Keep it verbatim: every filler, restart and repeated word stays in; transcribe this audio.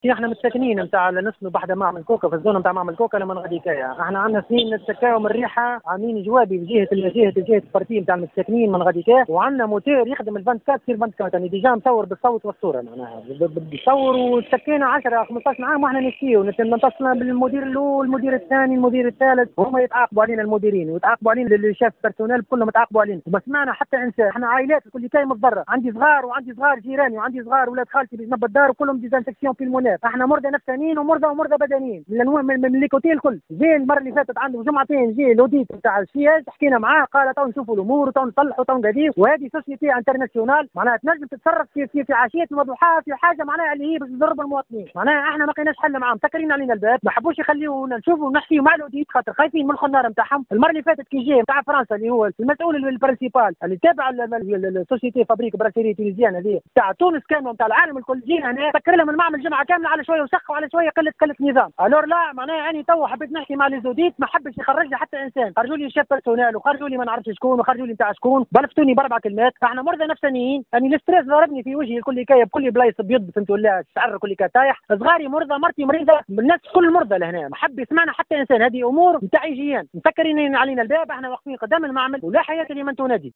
احنا متساكنين نتاع نسلوا بحدا معمل كوكا في الزونه نتاع معمل كوكا لما نغادي كايا، احنا عندنا سنين نتسكاو من الريحه عاملين جوابي بجهه الجهه الجهه البارتي نتاع المتساكنين من غادي كايا، وعندنا موتور يخدم ال أربعة وعشرين سير أربعة وعشرين يعني ديجا مصور بالصوت والصوره معناها بتصور وتسكينا عشرة خمسطاش عام واحنا نسيو نتصلنا بالمدير الاول المدير الثاني المدير الثالث وهم يتعاقبوا علينا المديرين ويتعاقبوا علينا اللي شاف بيرسونيل كلهم يتعاقبوا علينا وما سمعنا حتى انسان. احنا عائلات الكل كاي متضرر، عندي صغار وعندي صغار جيراني وعندي صغار ولاد خالتي بيجنب الدار وكلهم ديزانفكسيون في المناخ. احنا مرضى نفسانيين ومرضى ومرضى بدنيين من الانواع من, من الليكوتين الكل. جي المره اللي فاتت عنده جمعتين جي لوديت نتاع السياج حكينا معاه قال تو نشوفوا الامور وتو نصلحوا تو نقادير، وهذه سوسيتي انترناسيونال معناها تنجم تتصرف في في, في عشيه وضحاها في حاجه معناها اللي هي باش تضرب المواطنين. معناها احنا ما لقيناش حل معاهم، مسكرين علينا الباب ما حبوش يخليونا نشوفوا ونحكيوا مع لوديت خاطر خايفين من الخنار نتاعهم. المره اللي فاتت كي جي نتاع فرنسا اللي هو المسؤول البرنسيبال اللي تابع السوسيتي فابريك براسيري تونيزيان هذه تاع تونس كامله نتاع العالم الكل جينا هنا سكر لهم المعمل جمعه كامله على شويه وسخوا على شويه قله قله نظام. الور لا معناها اني تو حبيت نحكي مع ليزوديت ما حبش يخرج لي حتى انسان، خرجوا لي شيف بيرسونيل وخرجوا لي ما نعرفش شكون وخرجوا لي نتاع شكون بلفتوني باربع كلمات. احنا مرضى نفسانيين اني الاستريس ضربني في وجهي الكل كاي بكل بلايص بيض فهمت ولا الشعر كل كاي طايح، صغاري مرضى مرتي مريضه الناس كل مرضى لهنا ما حب يسمعنا حتى انسان. هذه امور نتاع ايجيان مسكرين علينا الباب احنا واقفين قدام المعمل ولا حياه لمن تنادي.